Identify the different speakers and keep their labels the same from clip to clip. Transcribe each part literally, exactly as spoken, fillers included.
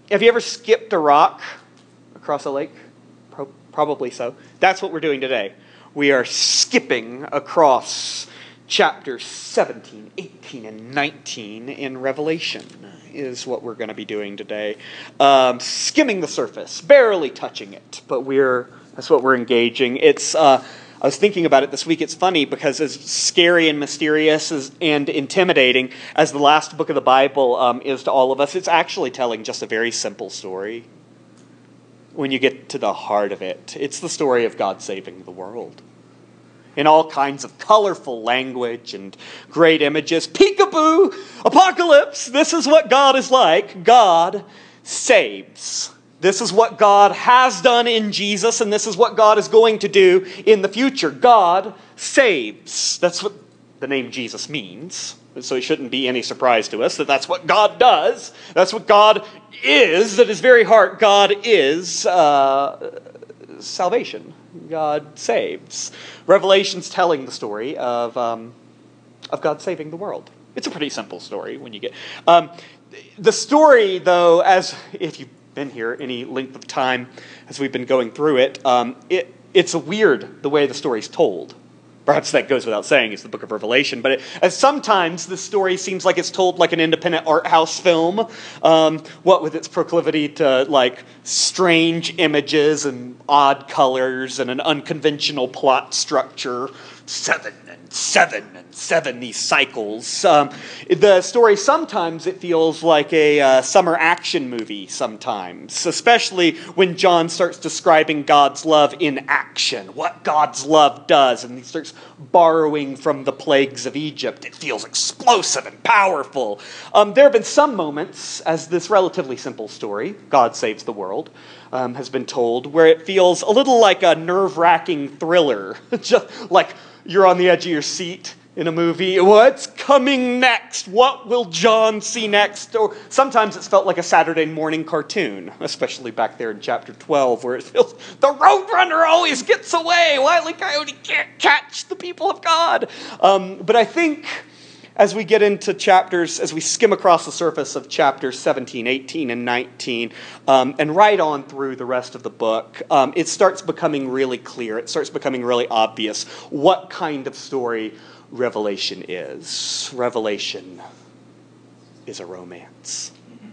Speaker 1: have you ever skipped a rock across a lake? Pro- probably so. That's what we're doing today. We are skipping across chapters seventeen, eighteen, and nineteen in Revelation is what we're going to be doing today. Um, skimming the surface, barely touching it, but we're that's what we're engaging. It's uh, I was thinking about it this week. It's funny because as scary and mysterious as, and intimidating as the last book of the Bible um, is to all of us, it's actually telling just a very simple story. When you get to the heart of it, it's the story of God saving the world. In all kinds of colorful language and great images. Peekaboo! Apocalypse! This is what God is like. God saves. This is what God has done in Jesus, and this is what God is going to do in the future. God saves. That's what the name Jesus means. So it shouldn't be any surprise to us that that's what God does. That's what God is. At his very heart, God is uh, salvation. God saves. Revelation's telling the story of um, of God saving the world. It's a pretty simple story when you get... Um, the story, though, as if you've been here any length of time as we've been going through it, um, it it's weird the way the story's told. Perhaps that goes without saying, it's the book of Revelation, but it, as sometimes the story seems like it's told like an independent art house film, um, what with its proclivity to like strange images and odd colors and an unconventional plot structure, seven and seven and seven, these cycles. Um, the story sometimes it feels like a uh, summer action movie sometimes, especially when John starts describing God's love in action, what God's love does, and he starts borrowing from the plagues of Egypt. It feels explosive and powerful. Um, there have been some moments, as this relatively simple story, God saves the world, um, has been told, where it feels a little like a nerve-wracking thriller, just like you're on the edge of your seat in a movie. What's coming next? What will John see next? Or sometimes it's felt like a Saturday morning cartoon, especially back there in chapter twelve, where it feels the Roadrunner always gets away. Wile E. Coyote can't catch the people of God. Um, but I think as we get into chapters, as we skim across the surface of chapters seventeen, eighteen, and nineteen, um, and right on through the rest of the book, um, it starts becoming really clear. It starts becoming really obvious what kind of story Revelation is. Revelation is a romance.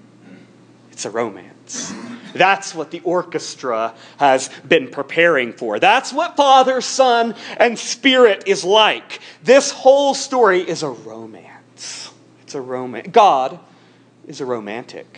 Speaker 1: It's a romance. That's what the orchestra has been preparing for. That's what Father, Son, and Spirit is like. This whole story is a romance. It's a romance. God is a romantic.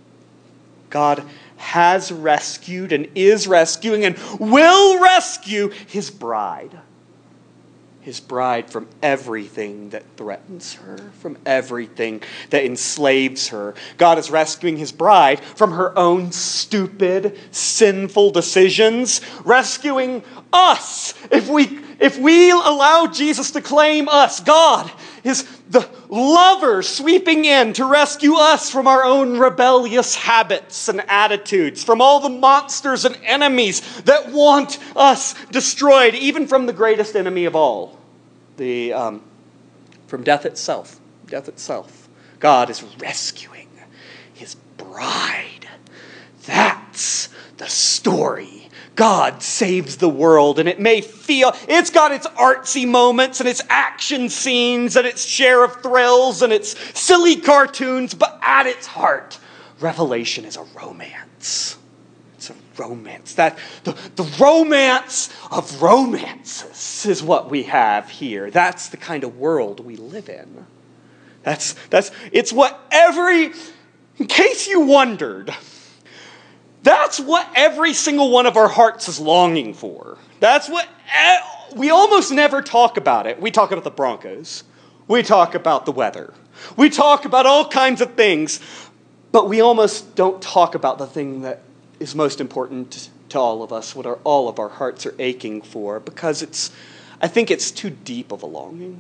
Speaker 1: God has rescued and is rescuing and will rescue his bride. His bride from everything that threatens her, from everything that enslaves her. God is rescuing his bride from her own stupid, sinful decisions, rescuing us. If we, if we allow Jesus to claim us, God is the lover sweeping in to rescue us from our own rebellious habits and attitudes, from all the monsters and enemies that want us destroyed, even from the greatest enemy of all, the um, from death itself. Death itself. God is rescuing his bride. That's the story. God saves the world, and it may feel, it's got its artsy moments and its action scenes and its share of thrills and its silly cartoons, but at its heart, Revelation is a romance. It's a romance. That the, the romance of romances is what we have here. That's the kind of world we live in. That's that's it's what every, in case you wondered, that's what every single one of our hearts is longing for. That's what, we almost never talk about it. We talk about the Broncos. We talk about the weather. We talk about all kinds of things, but we almost don't talk about the thing that is most important to all of us, what our, all of our hearts are aching for, because it's, I think it's too deep of a longing.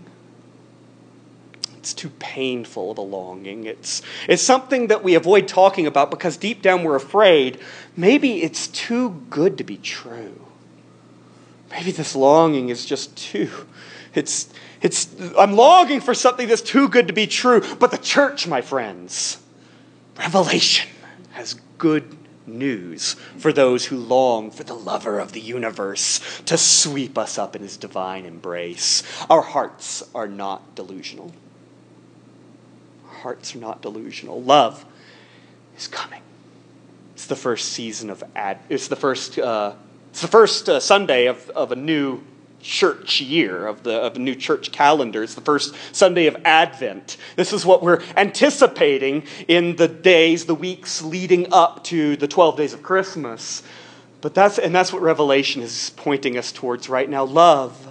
Speaker 1: It's too painful of a longing. It's, it's something that we avoid talking about because deep down we're afraid maybe it's too good to be true. Maybe this longing is just too, it's, it's, I'm longing for something that's too good to be true. But the church, my friends, Revelation has good news for those who long for the lover of the universe to sweep us up in his divine embrace. Our hearts are not delusional. Our hearts are not delusional. Love is coming. It's the first season of ad. It's the first. Uh, it's the first uh, Sunday of, of a new church year, of the of a new church calendar. It's the first Sunday of Advent. This is what we're anticipating in the days, the weeks leading up to the twelve days of Christmas. But that's and that's what Revelation is pointing us towards right now. Love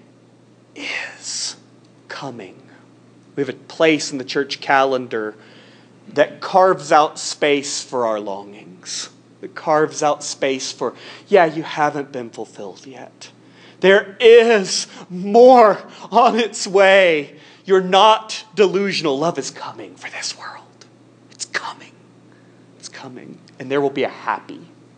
Speaker 1: is coming. We have a place in the church calendar that carves out space for our longings. That carves out space for, yeah, you haven't been fulfilled yet. There is more on its way. You're not delusional. Love is coming for this world. It's coming. It's coming. And there will be a happy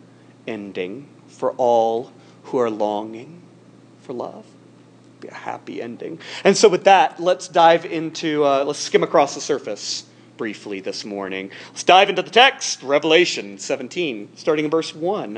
Speaker 1: ending for all who are longing for love. It'll be a happy ending. And so with that, let's dive into, uh, let's skim across the surface briefly this morning. Let's dive into the text, Revelation seventeen, starting in verse one.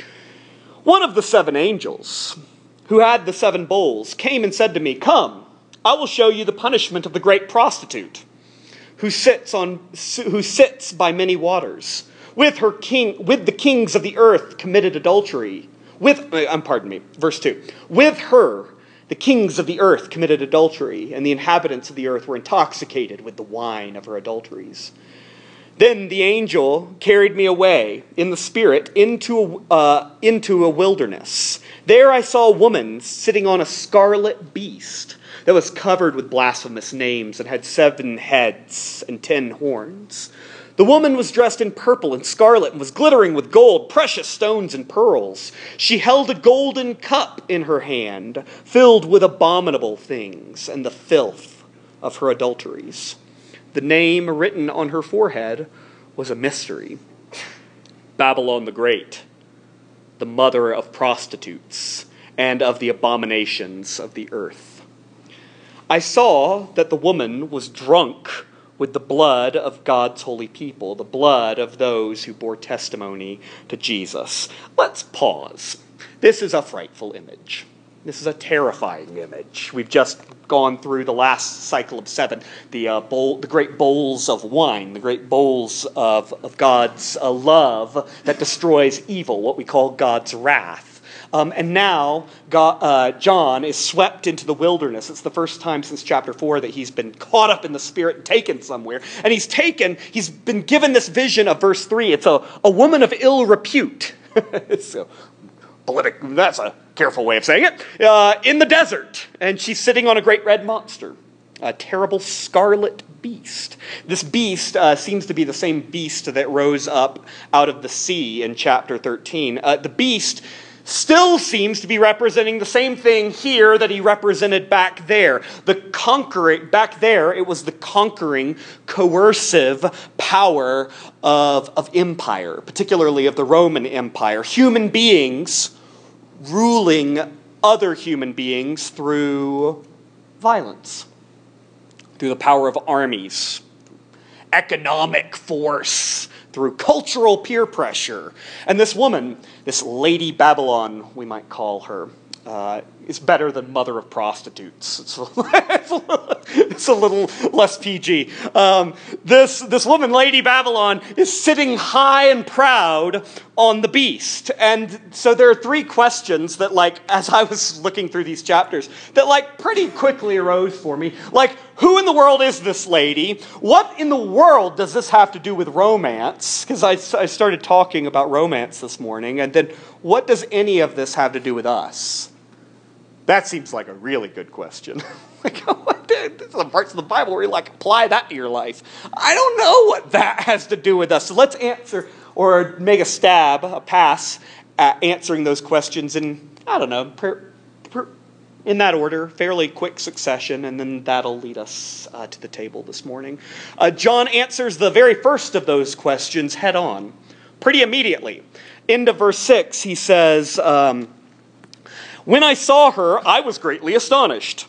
Speaker 1: One of the seven angels who had the seven bowls came and said to me, "Come, I will show you the punishment of the great prostitute, who sits on who sits by many waters. With her king, with the kings of the earth committed adultery. With, um, pardon me, verse two. With her, the kings of the earth committed adultery, and the inhabitants of the earth were intoxicated with the wine of her adulteries. Then the angel carried me away in the spirit into a, uh, into a wilderness. There I saw a woman sitting on a scarlet beast that was covered with blasphemous names and had seven heads and ten horns. The woman was dressed in purple and scarlet and was glittering with gold, precious stones, and pearls. She held a golden cup in her hand, filled with abominable things and the filth of her adulteries. The name written on her forehead was a mystery: Babylon the Great, the mother of prostitutes and of the abominations of the earth. I saw that the woman was drunk with the blood of God's holy people, the blood of those who bore testimony to Jesus. Let's pause. This is a frightful image. This is a terrifying image. We've just gone through the last cycle of seven, the uh, bowl, the great bowls of wine, the great bowls of, of God's uh, love that destroys evil, what we call God's wrath. Um, and now God, uh, John is swept into the wilderness. It's the first time since chapter four that he's been caught up in the Spirit and taken somewhere. And he's taken, he's been given this vision of verse three. It's a, a woman of ill repute. It's a politic, that's a careful way of saying it. Uh, in the desert. And she's sitting on a great red monster, a terrible scarlet beast. This beast uh, seems to be the same beast that rose up out of the sea in chapter thirteen. Uh, the beast still seems to be representing the same thing here that he represented back there. The conquering, back there, it was the conquering, coercive power of, of empire, particularly of the Roman Empire. Human beings ruling other human beings through violence, through the power of armies, economic force, through cultural peer pressure. And this woman, this Lady Babylon, we might call her, uh, is better than mother of prostitutes. It's a, it's a, little, it's a little less P G. Um, this, this woman, Lady Babylon, is sitting high and proud on the beast. And so there are three questions that, like, as I was looking through these chapters, that, like, pretty quickly arose for me. Like, who in the world is this lady? What in the world does this have to do with romance? Because I, I started talking about romance this morning. And then, what does any of this have to do with us? That seems like a really good question. Like, what? There's some parts of the Bible where you, like, apply that to your life. I don't know what that has to do with us. So let's answer, or make a stab, a pass, at answering those questions in, I don't know, per, per, in that order, fairly quick succession, and then that'll lead us uh, to the table this morning. Uh, John answers the very first of those questions head on, pretty immediately. Into verse six, he says, um, when I saw her, I was greatly astonished.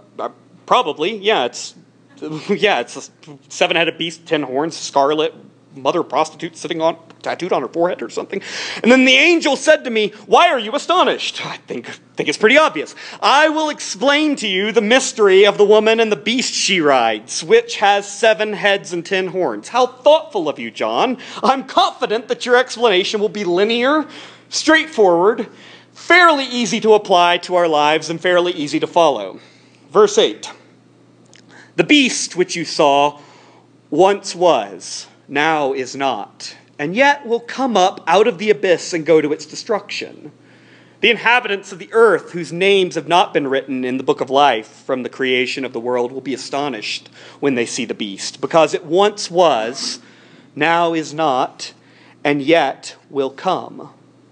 Speaker 1: Probably, yeah, it's yeah, it's a seven-headed beast, ten horns, scarlet, mother prostitute sitting on, tattooed on her forehead or something. And then the angel said to me, why are you astonished? I think, think it's pretty obvious. I will explain to you the mystery of the woman and the beast she rides, which has seven heads and ten horns. How thoughtful of you, John. I'm confident that your explanation will be linear, straightforward, fairly easy to apply to our lives, and fairly easy to follow. Verse eight. The beast which you saw once was, now is not, and yet will come up out of the abyss and go to its destruction. The inhabitants of the earth, whose names have not been written in the book of life from the creation of the world, will be astonished when they see the beast, because it once was, now is not, and yet will come.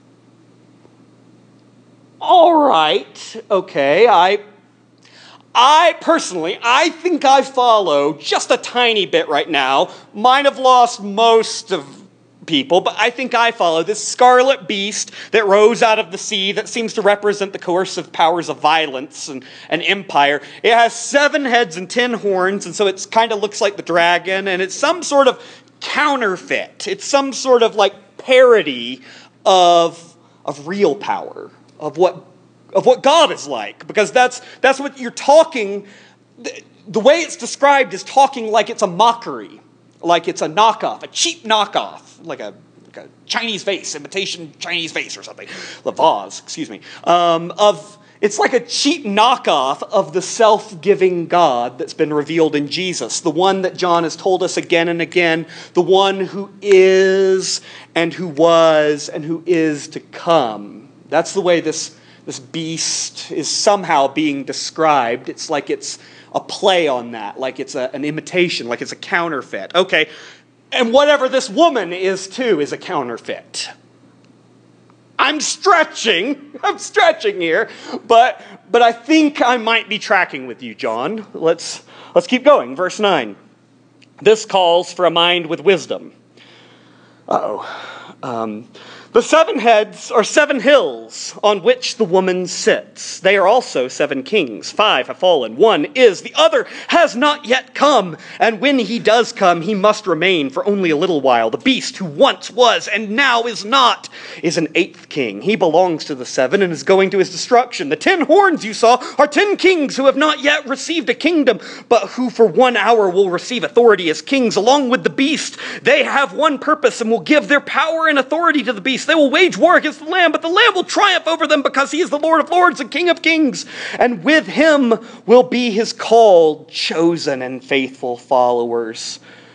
Speaker 1: All right, okay, I... I personally, I think I follow just a tiny bit right now. Might have lost most of people, but I think I follow this scarlet beast that rose out of the sea that seems to represent the coercive powers of violence and, and empire. It has seven heads and ten horns, and so it kind of looks like the dragon, and it's some sort of counterfeit. It's some sort of like parody of, of real power, of what of what God is like, because that's that's what you're talking, the, the way it's described is talking like it's a mockery, like it's a knockoff, a cheap knockoff, like a, like a Chinese vase, imitation Chinese vase or something, the vase, excuse me, um, of, it's like a cheap knockoff of the self-giving God that's been revealed in Jesus, the one that John has told us again and again, the one who is and who was and who is to come. That's the way this This beast is somehow being described. It's like it's a play on that, like it's a, an imitation, like it's a counterfeit. Okay, and whatever this woman is too is a counterfeit. I'm stretching, I'm stretching here, but but I think I might be tracking with you, John. Let's let's keep going. Verse nine. This calls for a mind with wisdom. Uh-oh. Um... The seven heads are seven hills on which the woman sits. They are also seven kings. Five have fallen. One is. The other has not yet come. And when he does come, he must remain for only a little while. The beast who once was and now is not is an eighth king. He belongs to the seven and is going to his destruction. The ten horns you saw are ten kings who have not yet received a kingdom, but who for one hour will receive authority as kings along with the beast. They have one purpose and will give their power and authority to the beast. They will wage war against the Lamb, but the Lamb will triumph over them because he is the Lord of lords and King of kings. And with him will be his called, chosen, and faithful followers.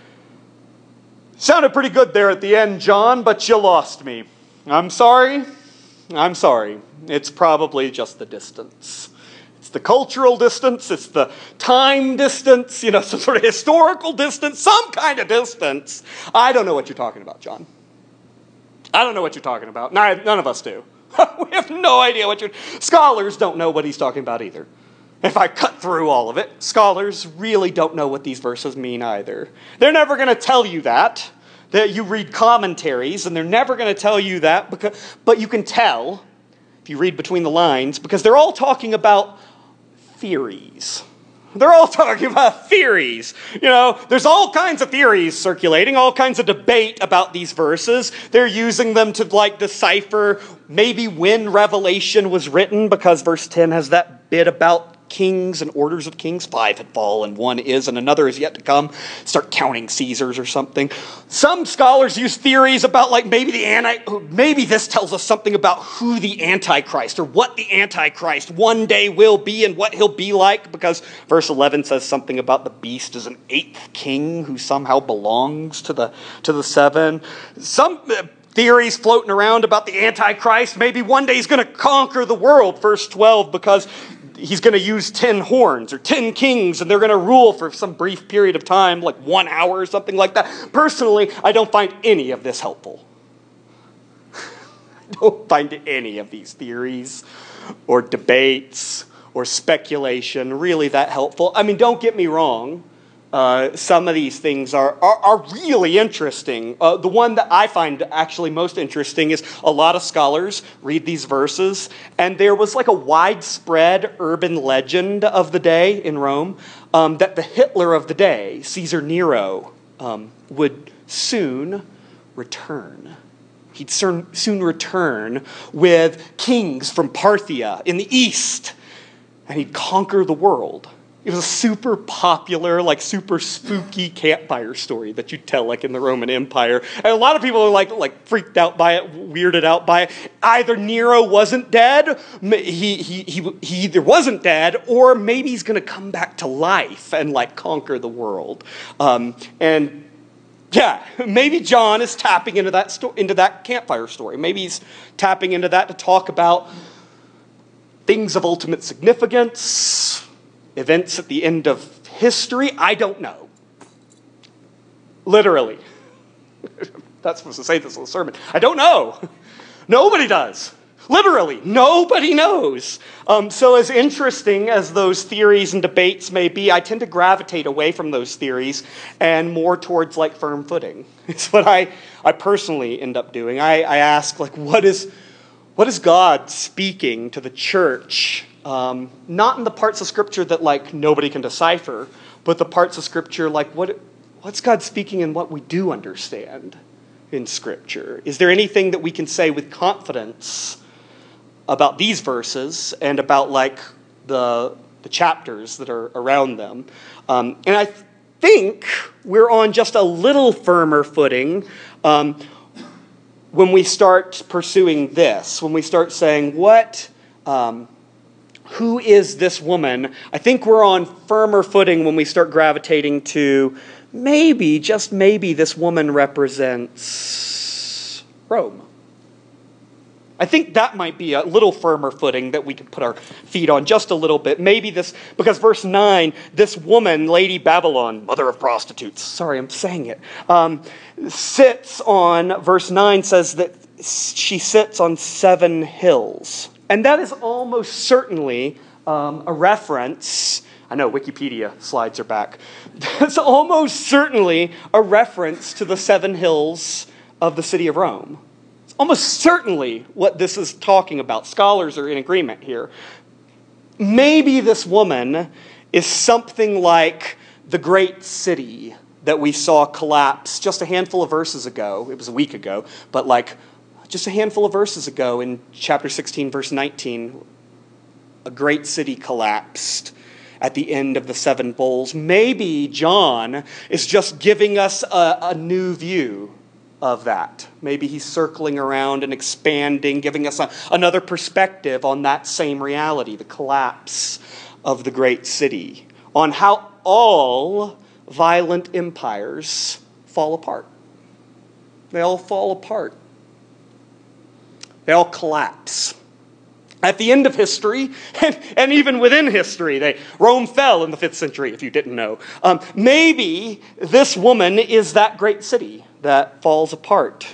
Speaker 1: Sounded pretty good there at the end, John, but you lost me. I'm sorry. I'm sorry. It's probably just the distance. It's the cultural distance. It's the time distance, you know, some sort of historical distance, some kind of distance. I don't know what you're talking about, John. I don't know what you're talking about. None of us do. We have no idea what you're... Scholars don't know what he's talking about either. If I cut through all of it, scholars really don't know what these verses mean either. They're never going to tell you that. That you read commentaries, and they're never going to tell you that. Because, but you can tell, if you read between the lines, because they're all talking about theories. They're all talking about theories. You know, there's all kinds of theories circulating, all kinds of debate about these verses. They're using them to, like, decipher maybe when Revelation was written, because verse ten has that bit about kings and orders of kings. Five had fallen, one is, and another is yet to come. Start counting Caesars or something. Some scholars use theories about, like, maybe the anti, maybe this tells us something about who the Antichrist or what the Antichrist one day will be and what he'll be like, because verse eleven says something about the beast as an eighth king who somehow belongs to the to the seven. Some theories floating around about the Antichrist. Maybe one day he's going to conquer the world, verse twelve, because he's going to use ten horns or ten kings, and they're going to rule for some brief period of time, like one hour or something like that. Personally, I don't find any of this helpful. I don't find any of these theories or debates or speculation really that helpful. I mean, don't get me wrong. Uh, some of these things are, are, are really interesting. Uh, the one that I find actually most interesting is a lot of scholars read these verses, and there was like a widespread urban legend of the day in Rome um, that the Hitler of the day, Caesar Nero, um, would soon return. He'd soon return with kings from Parthia in the east, and he'd conquer the world. It was a super popular, like super spooky campfire story that you'd tell like in the Roman Empire. And a lot of people are like, like freaked out by it, weirded out by it. Either Nero wasn't dead, he, he, he, he either wasn't dead, or maybe he's going to come back to life and like conquer the world. Um, and yeah, maybe John is tapping into that, sto- into that campfire story. Maybe he's tapping into that to talk about things of ultimate significance, events at the end of history. I don't know. Literally. That's supposed to say this in the sermon. I don't know. Nobody does. Literally, nobody knows. Um, so as interesting as those theories and debates may be, I tend to gravitate away from those theories and more towards like firm footing. It's what I, I personally end up doing. I, I ask, like, what is, what is God speaking to the church? Um, not in the parts of Scripture that like nobody can decipher, but the parts of Scripture like what what's God speaking in what we do understand in Scripture? Is there anything that we can say with confidence about these verses and about like the the chapters that are around them? Um, and I think we're on just a little firmer footing um, when we start pursuing this, when we start saying what. Um, Who is this woman? I think we're on firmer footing when we start gravitating to maybe, just maybe, this woman represents Rome. I think that might be a little firmer footing that we can put our feet on just a little bit. Maybe this, because verse nine, this woman, Lady Babylon, mother of prostitutes, sorry, I'm saying it, um, sits on, verse nine says that she sits on seven hills. And that is almost certainly um, a reference. I know, Wikipedia slides are back. That's almost certainly a reference to the seven hills of the city of Rome. It's almost certainly what this is talking about. Scholars are in agreement here. Maybe this woman is something like the great city that we saw collapse just a handful of verses ago. It was a week ago, but like just a handful of verses ago in chapter sixteen, verse nineteen, a great city collapsed at the end of the seven bowls. Maybe John is just giving us a, a new view of that. Maybe he's circling around and expanding, giving us a, another perspective on that same reality, the collapse of the great city, on how all violent empires fall apart. They all fall apart. They all collapse. At the end of history, and, and even within history, they, Rome fell in the fifth century, if you didn't know. Um, maybe this woman is that great city that falls apart.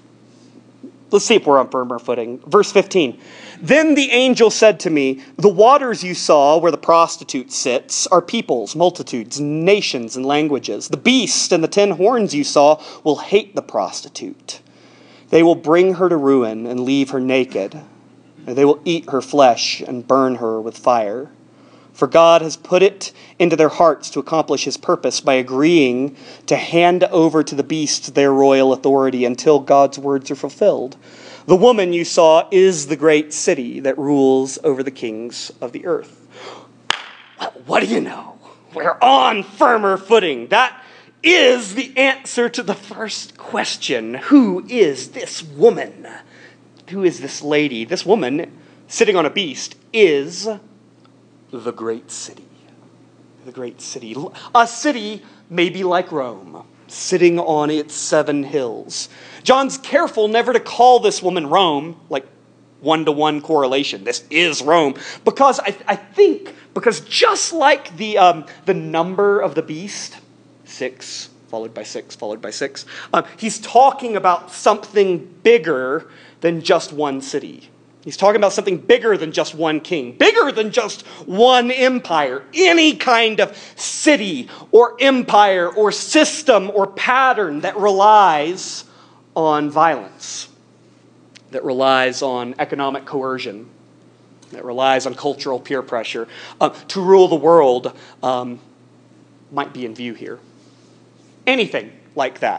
Speaker 1: Let's see if we're on firmer footing. Verse fifteen. Then the angel said to me, the waters you saw where the prostitute sits are peoples, multitudes, nations, and languages. The beast and the ten horns you saw will hate the prostitute. They will bring her to ruin and leave her naked. And they will eat her flesh and burn her with fire. For God has put it into their hearts to accomplish his purpose by agreeing to hand over to the beast their royal authority until God's words are fulfilled. The woman you saw is the great city that rules over the kings of the earth. What do you know? We're on firmer footing. That is the answer to the first question. Who is this woman? Who is this lady? This woman sitting on a beast is the great city. The great city. A city maybe like Rome, sitting on its seven hills. John's careful never to call this woman Rome, like one-to-one correlation. This is Rome. Because I, I think, because just like the, um, the number of the beast, six, followed by six, followed by six, um, he's talking about something bigger than just one city. He's talking about something bigger than just one king, bigger than just one empire. Any kind of city or empire or system or pattern that relies on violence, that relies on economic coercion, that relies on cultural peer pressure uh, to rule the world um, might be in view here. Anything like that.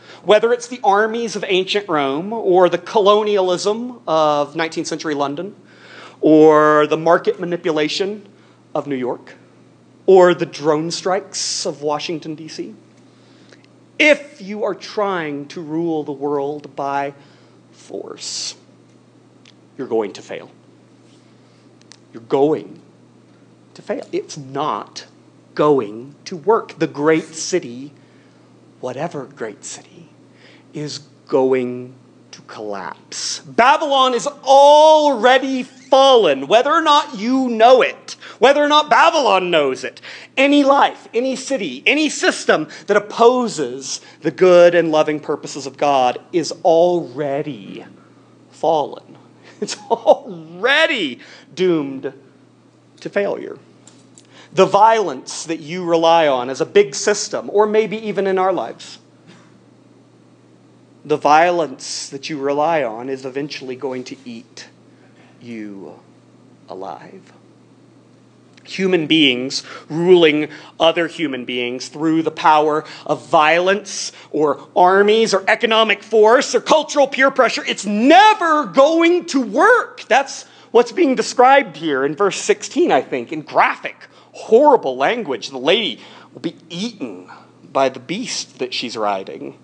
Speaker 1: Whether it's the armies of ancient Rome, or the colonialism of nineteenth century London, or the market manipulation of New York, or the drone strikes of Washington, D C, if you are trying to rule the world by force, you're going to fail. You're going to fail. It's not going to work. The great city, whatever great city, is going to collapse. Babylon is already fallen, whether or not you know it, whether or not Babylon knows it. Any life, any city, any system that opposes the good and loving purposes of God is already fallen. It's already doomed to failure. The violence that you rely on as a big system, or maybe even in our lives, the violence that you rely on is eventually going to eat you alive. Human beings ruling other human beings through the power of violence or armies or economic force or cultural peer pressure, it's never going to work. That's what's being described here in verse sixteen, I think, in graphic, horrible language. The lady will be eaten by the beast that she's riding.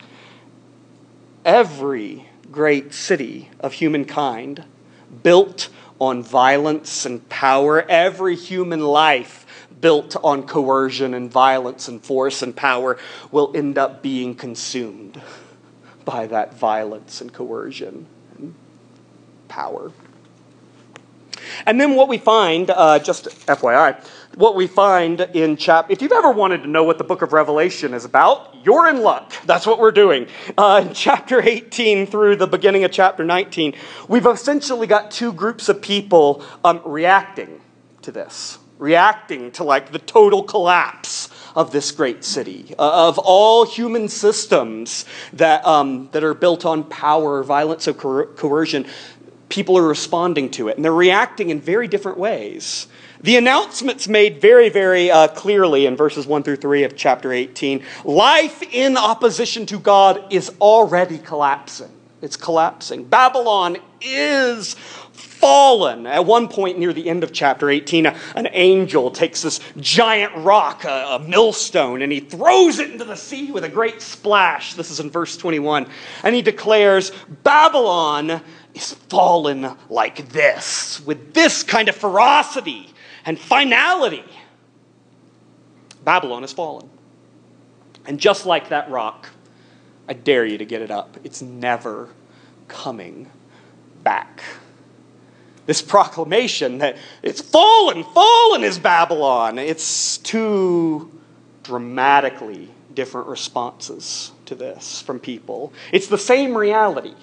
Speaker 1: Every great city of humankind built on violence and power, every human life built on coercion and violence and force and power will end up being consumed by that violence and coercion and power. And then what we find, uh, just F Y I, what we find in chapter, if you've ever wanted to know what the book of Revelation is about, you're in luck. That's what we're doing. Uh, in chapter eighteen through the beginning of chapter nineteen, we've essentially got two groups of people um, reacting to this, reacting to like the total collapse of this great city, uh, of all human systems that um, that are built on power, violence, or coer- coercion. People are responding to it, and they're reacting in very different ways. The announcement's made very, very uh, clearly in verses one through three of chapter eighteen. Life in opposition to God is already collapsing. It's collapsing. Babylon is fallen. At one point near the end of chapter eighteen, a, an angel takes this giant rock, a, a millstone, and he throws it into the sea with a great splash. This is in verse twenty-one. And he declares, Babylon is fallen like this, with this kind of ferocity and finality. Babylon is fallen. And just like that rock, I dare you to get it up. It's never coming back. This proclamation that it's fallen, fallen is Babylon. It's two dramatically different responses to this from people. It's the same reality.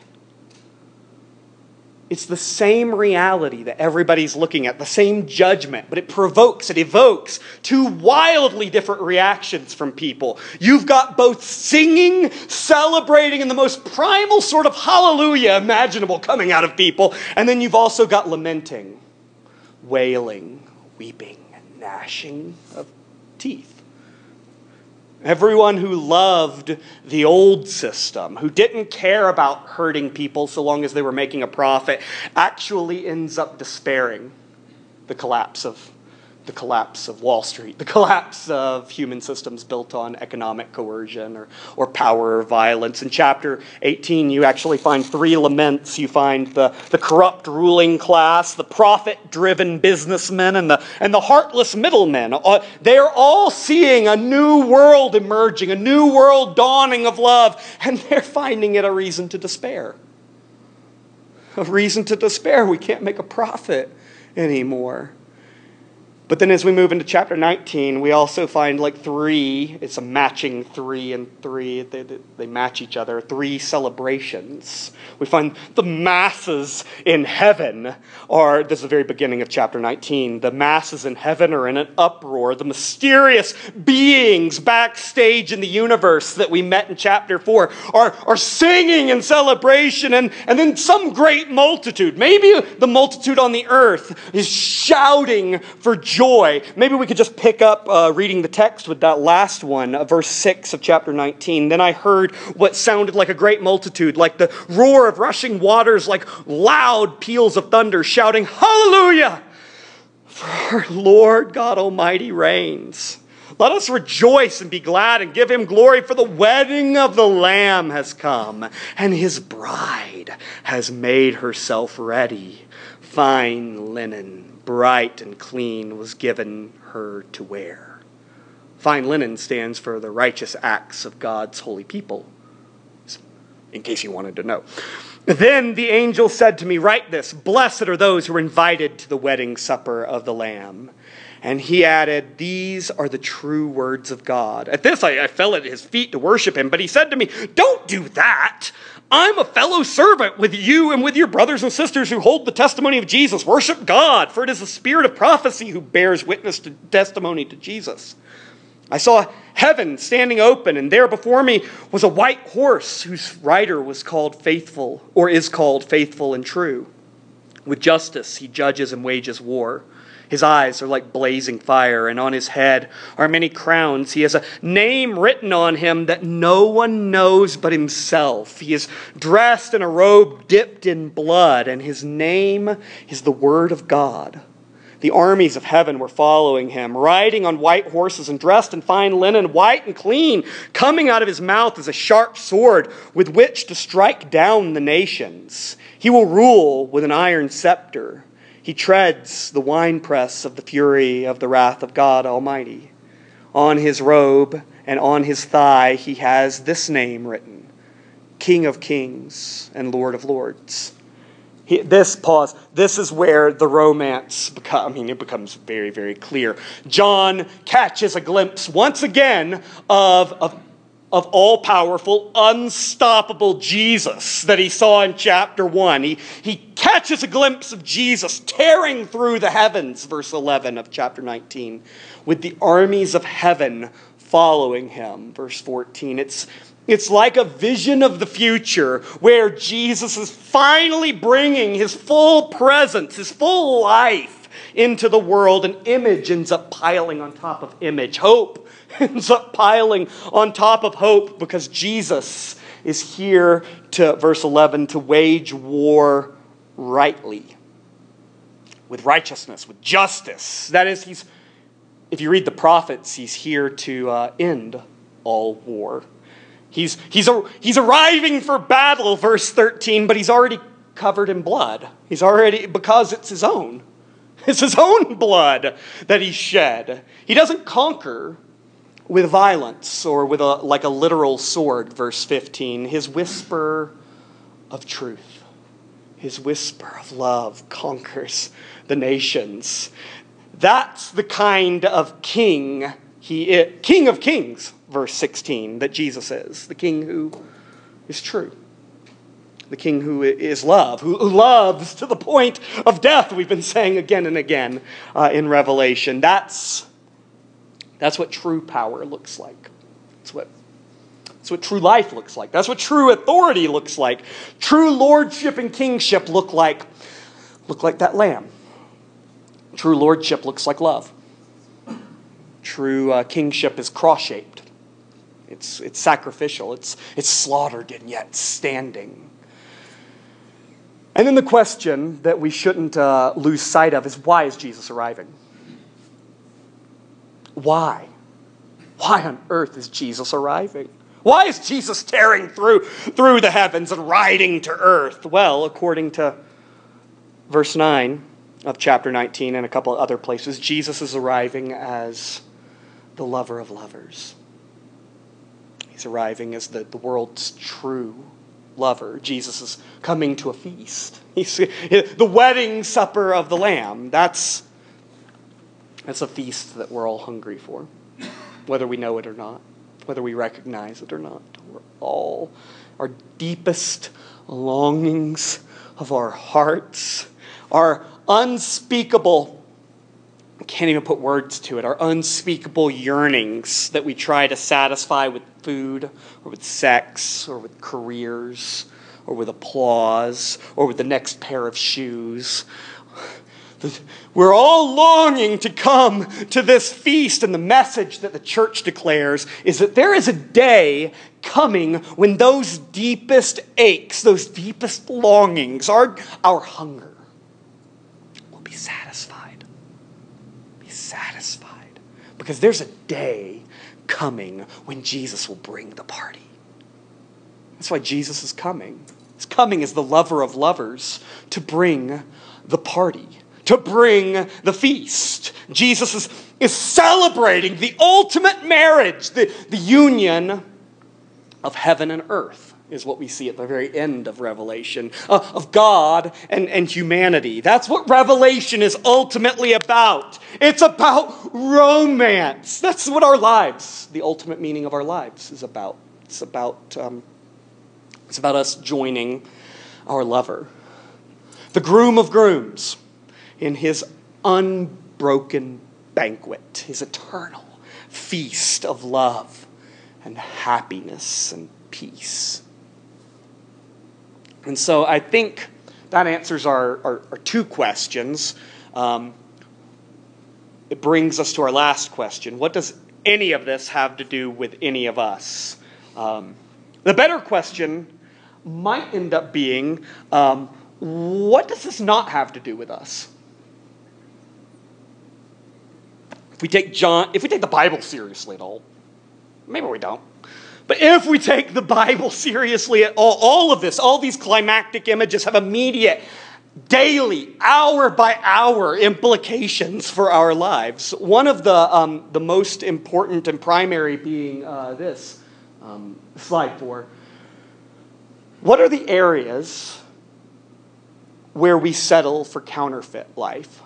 Speaker 1: It's the same reality that everybody's looking at, the same judgment, but it provokes, it evokes two wildly different reactions from people. You've got both singing, celebrating, and the most primal sort of hallelujah imaginable coming out of people, and then you've also got lamenting, wailing, weeping, and gnashing of teeth. Everyone who loved the old system, who didn't care about hurting people so long as they were making a profit, actually ends up despairing the collapse of the collapse of Wall Street, the collapse of human systems built on economic coercion or, or power or violence. In chapter eighteen, you actually find three laments. You find the, the corrupt ruling class, the profit-driven businessmen, and the, and the heartless middlemen. Uh, they're all seeing a new world emerging, a new world dawning of love, and they're finding it a reason to despair. A reason to despair. We can't make a profit anymore. But then as we move into chapter nineteen, we also find like three, it's a matching three and three, they, they, they match each other, three celebrations. We find the masses in heaven are, this is the very beginning of chapter nineteen, the masses in heaven are in an uproar. The mysterious beings backstage in the universe that we met in chapter four are, are singing in celebration, and, and then some great multitude, maybe the multitude on the earth, is shouting for joy. joy. Maybe we could just pick up uh, reading the text with that last one, uh, verse six of chapter nineteen. Then I heard what sounded like a great multitude, like the roar of rushing waters, like loud peals of thunder, shouting, Hallelujah! For our Lord God Almighty reigns. Let us rejoice and be glad and give him glory, for the wedding of the Lamb has come, and his bride has made herself ready. Fine linen, bright and clean, was given her to wear. Fine linen stands for the righteous acts of God's holy people, in case you wanted to know. Then the angel said to me, Write this, blessed are those who are invited to the wedding supper of the Lamb. And he added, These are the true words of God. At this, I, I fell at his feet to worship him. But he said to me, Don't do that. I'm a fellow servant with you and with your brothers and sisters who hold the testimony of Jesus. Worship God, for it is the spirit of prophecy who bears witness to testimony to Jesus. I saw heaven standing open, and there before me was a white horse whose rider was called Faithful, or is called Faithful and True. With justice he judges and wages war. His eyes are like blazing fire, and on his head are many crowns. He has a name written on him that no one knows but himself. He is dressed in a robe dipped in blood, and his name is the Word of God. The armies of heaven were following him, riding on white horses and dressed in fine linen, white and clean. Coming out of his mouth is a sharp sword with which to strike down the nations. He will rule with an iron scepter. He treads the winepress of the fury of the wrath of God Almighty. On his robe and on his thigh he has this name written, King of Kings and Lord of Lords. He, this, pause, this is where the romance, become, I mean, it becomes very, very clear. John catches a glimpse once again of, of of all-powerful, unstoppable Jesus that he saw in chapter one. He, he catches a glimpse of Jesus tearing through the heavens, verse eleven of chapter nineteen, with the armies of heaven following him, verse fourteen. It's, it's like a vision of the future where Jesus is finally bringing his full presence, his full life into the world, and image ends up piling on top of image. Hope ends up piling on top of hope because Jesus is here to, verse eleven, to wage war rightly, with righteousness, with justice. That is, he's, if you read the prophets, he's here to uh, end all war. He's, he's, a, he's arriving for battle, verse thirteen, but he's already covered in blood. He's already, because it's his own. It's his own blood that he shed. He doesn't conquer with violence or with a like a literal sword, verse fifteen. His whisper of truth, his whisper of love conquers the nations. That's the kind of king he is. King of kings, verse sixteen, that Jesus is. The king who is true. The king who is love, who loves to the point of death, we've been saying again and again uh, in Revelation. That's, that's what true power looks like. That's what, that's what true life looks like. That's what true authority looks like. True lordship and kingship look like, look like that lamb. True lordship looks like love. True uh, kingship is cross-shaped. It's, it's sacrificial. It's, it's slaughtered and yet standing. And then the question that we shouldn't uh, lose sight of is, why is Jesus arriving? Why? Why on earth is Jesus arriving? Why is Jesus tearing through, through the heavens and riding to earth? Well, according to verse nine of chapter nineteen and a couple of other places, Jesus is arriving as the lover of lovers. He's arriving as the, the world's true lover. Jesus is coming to a feast. He's, the wedding supper of the Lamb. That's, that's a feast that we're all hungry for, whether we know it or not, whether we recognize it or not. We're all, our deepest longings of our hearts, our unspeakable, I can't even put words to it, our unspeakable yearnings that we try to satisfy with food or with sex or with careers or with applause or with the next pair of shoes. We're all longing to come to this feast, and the message that the church declares is that there is a day coming when those deepest aches, those deepest longings, our, our hunger will be satisfied. Be satisfied. Because there's a day coming when Jesus will bring the party. That's why Jesus is coming. He's coming as the lover of lovers to bring the party, to bring the feast. Jesus is, is celebrating the ultimate marriage, the, the union of heaven and earth, is what we see at the very end of Revelation, uh, of God and, and humanity. That's what Revelation is ultimately about. It's about romance. That's what our lives, the ultimate meaning of our lives, is about. It's about, um, it's about us joining our lover, the groom of grooms, in his unbroken banquet, his eternal feast of love and happiness and peace. And so I think that answers our, our, our two questions. Um, it brings us to our last question. What does any of this have to do with any of us? Um, the better question might end up being, um, what does this not have to do with us? If we take John, if we take the Bible seriously at all, maybe we don't. But if we take the Bible seriously at all, all of this, all these climactic images have immediate, daily, hour by hour implications for our lives. One of the um, the most important and primary being uh, this, um, slide four. What are the areas where we settle for counterfeit life?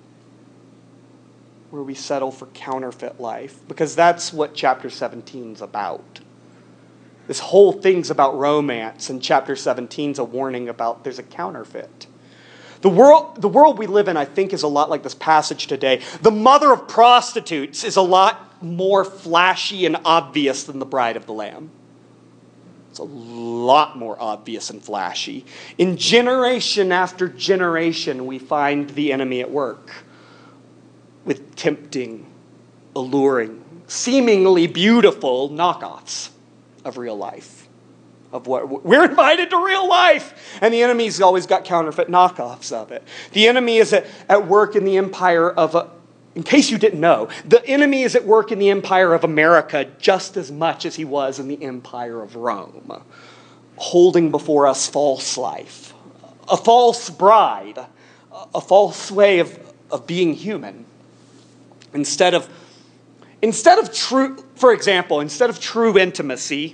Speaker 1: Where we settle for counterfeit life. Because that's what chapter seventeen is about. This whole thing's about romance, and chapter seventeen is a warning about there's a counterfeit. The world, the world we live in, I think, is a lot like this passage today. The mother of prostitutes is a lot more flashy and obvious than the bride of the Lamb. It's a lot more obvious and flashy. In generation after generation, we find the enemy at work with tempting, alluring, seemingly beautiful knockoffs of real life. Of what we're invited to real life, and the enemy's always got counterfeit knockoffs of it. The enemy is at, at work in the empire of a, in case you didn't know, the enemy is at work in the empire of America just as much as he was in the empire of Rome, holding before us false life, a false bride, a false way of, of being human. Instead of, instead of true, for example, instead of true intimacy,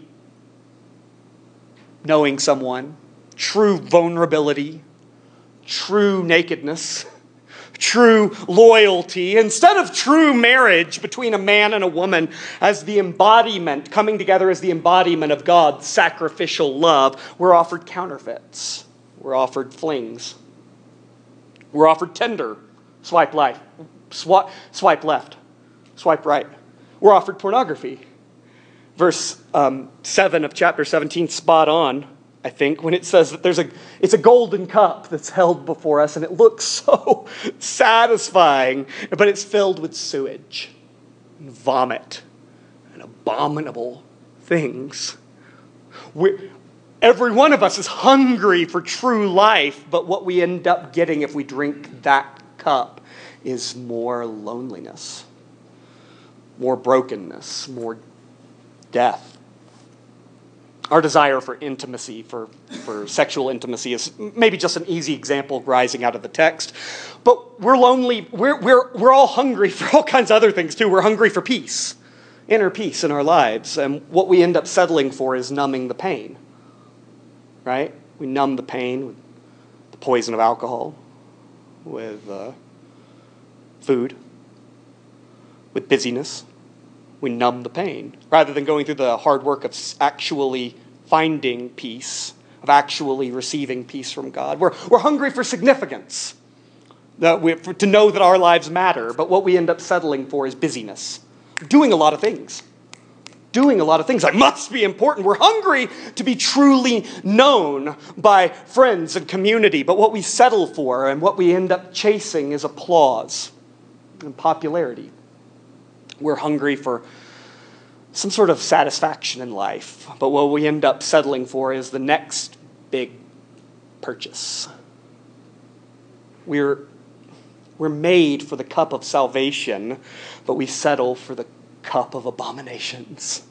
Speaker 1: knowing someone, true vulnerability, true nakedness, true loyalty, instead of true marriage between a man and a woman as the embodiment, coming together as the embodiment of God's sacrificial love, we're offered counterfeits. We're offered flings. We're offered Tinder, swipe left, swipe, swipe left, swipe right. We're offered pornography. Verse um, seven of chapter seventeen, spot on, I think, when it says that there's a it's a golden cup that's held before us, and it looks so satisfying, but it's filled with sewage and vomit and abominable things. We, every one of us is hungry for true life, but what we end up getting if we drink that cup is more loneliness, more brokenness, more death. Our desire for intimacy, for, for sexual intimacy, is maybe just an easy example rising out of the text. But we're lonely. We're, we're, we're all hungry for all kinds of other things too. We're hungry for peace, inner peace in our lives. And what we end up settling for is numbing the pain. Right? We numb the pain with the poison of alcohol, with uh, food, with busyness. We numb the pain rather than going through the hard work of actually finding peace, of actually receiving peace from God. We're, we're hungry for significance, that we, for, to know that our lives matter, but what we end up settling for is busyness, doing a lot of things, doing a lot of things. I must be important. We're hungry to be truly known by friends and community. But what we settle for and what we end up chasing is applause and popularity. We're hungry for some sort of satisfaction in life. But what we end up settling for is the next big purchase. We're, we're made for the cup of salvation, but we settle for the cup of abominations.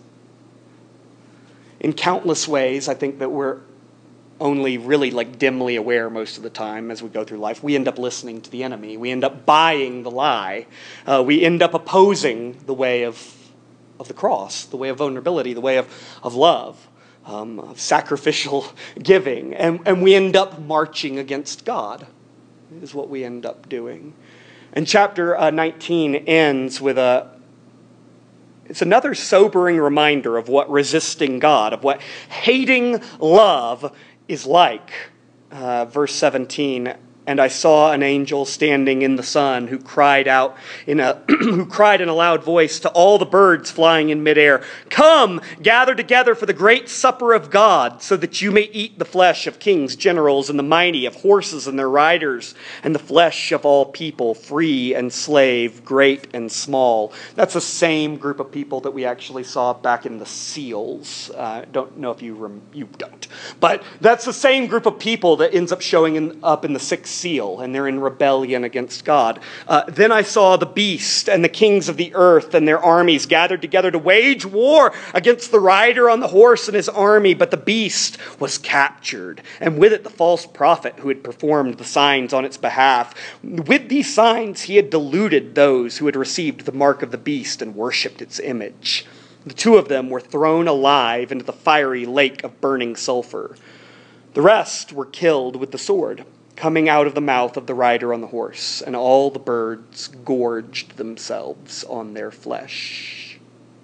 Speaker 1: In countless ways, I think that we're only really like dimly aware most of the time as we go through life. We end up listening to the enemy. We end up buying the lie. Uh, we end up opposing the way of, of the cross, the way of vulnerability, the way of, of love, um, of sacrificial giving. And, and we end up marching against God, is what we end up doing. And chapter uh, nineteen ends with a It's another sobering reminder of what resisting God, of what hating love is like. Uh, verse seventeen, and I saw an angel standing in the sun who cried out in a who cried in a loud voice to all the birds flying in midair, "Come, gather together for the great supper of God, so that you may eat the flesh of kings, generals, and the mighty, of horses and their riders, and the flesh of all people, free and slave, great and small." That's the same group of people that we actually saw back in the seals. I uh, don't know if you rem- you don't, but that's the same group of people that ends up showing in, up in the sixth seal, and they're in rebellion against God. Uh, then I saw the beast and the kings of the earth and their armies gathered together to wage war against the rider on the horse and his army, but the beast was captured, and with it the false prophet who had performed the signs on its behalf. With these signs he had deluded those who had received the mark of the beast and worshipped its image. The two of them were thrown alive into the fiery lake of burning sulfur. The rest were killed with the sword coming out of the mouth of the rider on the horse, and all the birds gorged themselves on their flesh.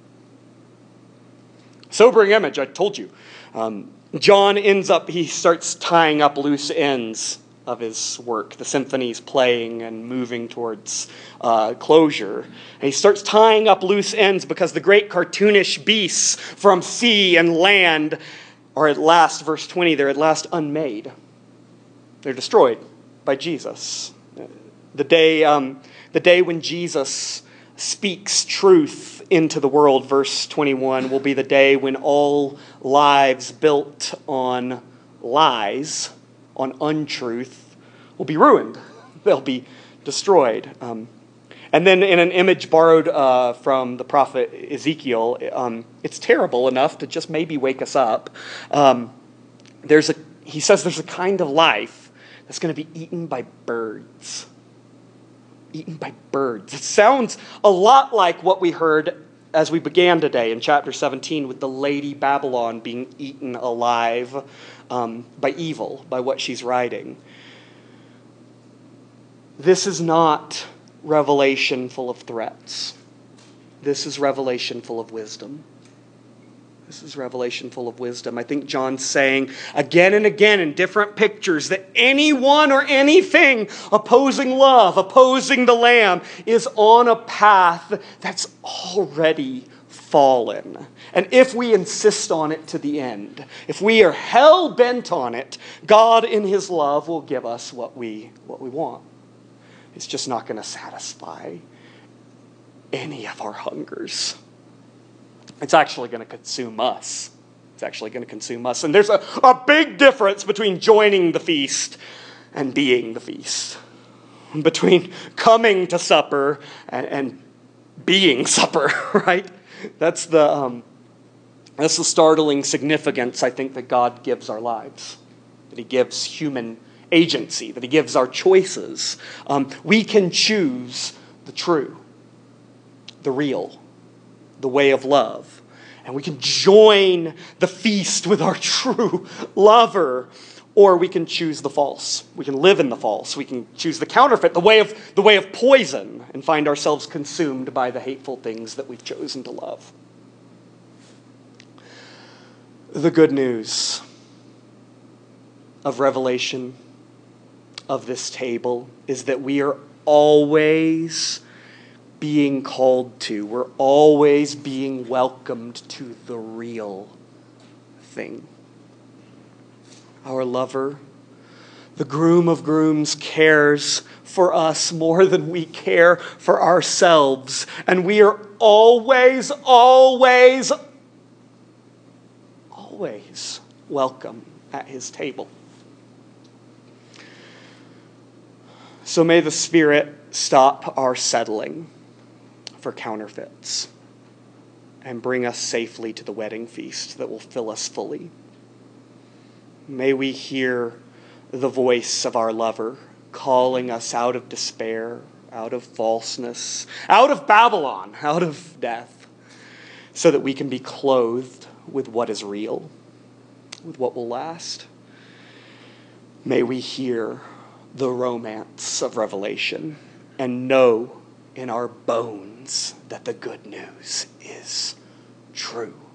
Speaker 1: Sobering image, I told you. Um, John ends up, he starts tying up loose ends of his work. The symphony's playing and moving towards uh, closure. And he starts tying up loose ends because the great cartoonish beasts from sea and land are at last, verse twenty, they're at last unmade. They're destroyed by Jesus. The day, um, the day when Jesus speaks truth into the world, verse twenty-one, will be the day when all lives built on lies, on untruth, will be ruined. They'll be destroyed. Um, and then in an image borrowed uh, from the prophet Ezekiel, um, it's terrible enough to just maybe wake us up. Um, there's a, he says there's a kind of life that's going to be eaten by birds. Eaten by birds. It sounds a lot like what we heard as we began today in chapter seventeen with the Lady Babylon being eaten alive um, by evil, by what she's writing. This is not revelation full of threats. This is revelation full of wisdom. This is revelation full of wisdom. I think John's saying again and again in different pictures that anyone or anything opposing love, opposing the Lamb, is on a path that's already fallen. And if we insist on it to the end, if we are hell-bent on it, God in his love will give us what we, what we want. It's just not going to satisfy any of our hungers. It's actually going to consume us. It's actually going to consume us. And there's a, a big difference between joining the feast and being the feast. Between coming to supper and, and being supper, right? That's the, um, that's the startling significance, I think, that God gives our lives. That he gives human agency. That he gives our choices. Um, we can choose the true, the real, the way of love. And we can join the feast with our true lover, or we can choose the false. We can live in the false. We can choose the counterfeit, the way of the way of poison, and find ourselves consumed by the hateful things that we've chosen to love. The good news of Revelation, of this table, is that we are always being called to. We're always being welcomed to the real thing. Our lover, the groom of grooms, cares for us more than we care for ourselves. And we are always, always, always welcome at his table. So may the Spirit stop our settling for counterfeits and bring us safely to the wedding feast that will fill us fully. May we hear the voice of our lover calling us out of despair, out of falseness, out of Babylon, out of death, so that we can be clothed with what is real, with what will last. May we hear the romance of Revelation and know in our bones that the good news is true.